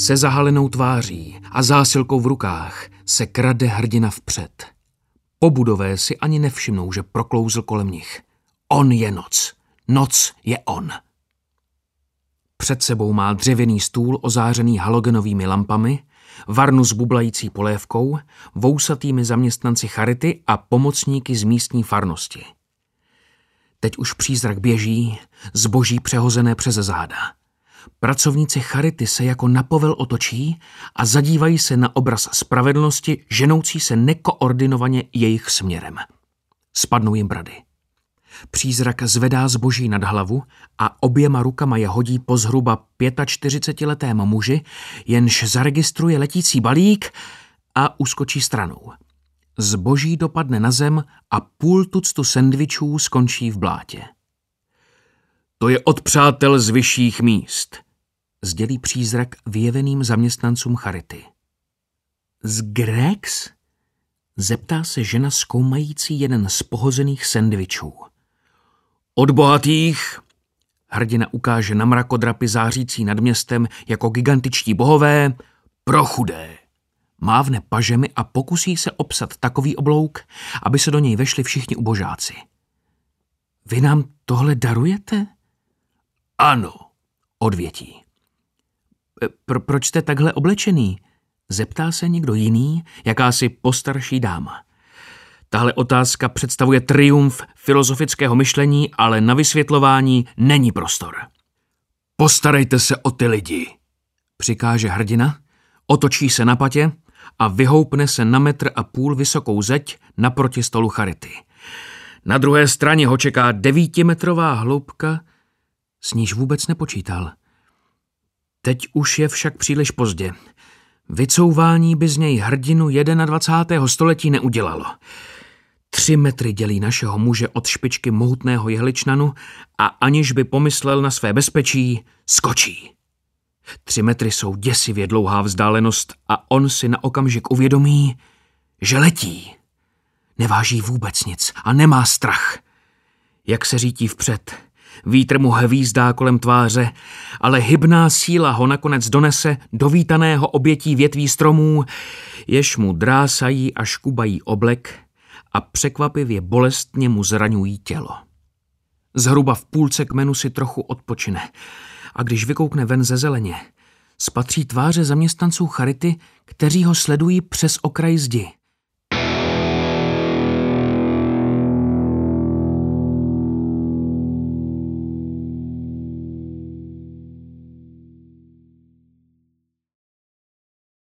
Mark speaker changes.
Speaker 1: Se zahalenou tváří a zásilkou v rukách se krade hrdina vpřed. Pobudové si ani nevšimnou, že proklouzl kolem nich. On je noc. Noc je on. Před sebou má dřevěný stůl ozářený halogenovými lampami, varnu s bublající polévkou, vousatými zaměstnanci charity a pomocníky z místní farnosti. Teď už přízrak běží, zboží přehozené přes záda. Pracovníci charity se jako na povel otočí a zadívají se na obraz spravedlnosti, ženoucí se nekoordinovaně jejich směrem. Spadnou jim brady. Přízrak zvedá zboží nad hlavu a oběma rukama je hodí po zhruba 45letém muži, jenž zaregistruje letící balík a uskočí stranou. Zboží dopadne na zem a půl tuctu sendvičů skončí v blátě. To je od přátel z vyšších míst, sdělí přízrak vyjeveným zaměstnancům charity. Z Grex? Zeptá se žena zkoumající jeden z pohozených sendvičů. Od bohatých, hrdina ukáže na mrakodrapy zářící nad městem jako gigantičtí bohové, pro chudé. Mávne pažemi a pokusí se obsat takový oblouk, aby se do něj vešli všichni ubožáci. Vy nám tohle darujete? Ano, odvětí. Proč jste takhle oblečený? Zeptá se někdo jiný, jakási postarší dáma. Tahle otázka představuje triumf filozofického myšlení, ale na vysvětlování není prostor. Postarejte se o ty lidi, přikáže hrdina, otočí se na patě a vyhoupne se na 1,5 metru vysokou zeď naproti stolu charity. Na druhé straně ho čeká 9metrová hloubka, s níž vůbec nepočítal. Teď už je však příliš pozdě. Vycouvání by z něj hrdinu 21. století neudělalo. 3 metry dělí našeho muže od špičky mohutného jehličnanu a aniž by pomyslel na své bezpečí, skočí. 3 metry jsou děsivě dlouhá vzdálenost a on si na okamžik uvědomí, že letí. Neváží vůbec nic a nemá strach. Jak se řítí vpřed, vítr mu hvízdá kolem tváře, ale hybná síla ho nakonec donese do vítaného obětí větví stromů, jež mu drásají a škubají oblek a překvapivě bolestně mu zraňují tělo. Zhruba v půlce kmenu si trochu odpočine a když vykoukne ven ze zeleně, spatří tváře zaměstnanců charity, kteří ho sledují přes okraj zdi.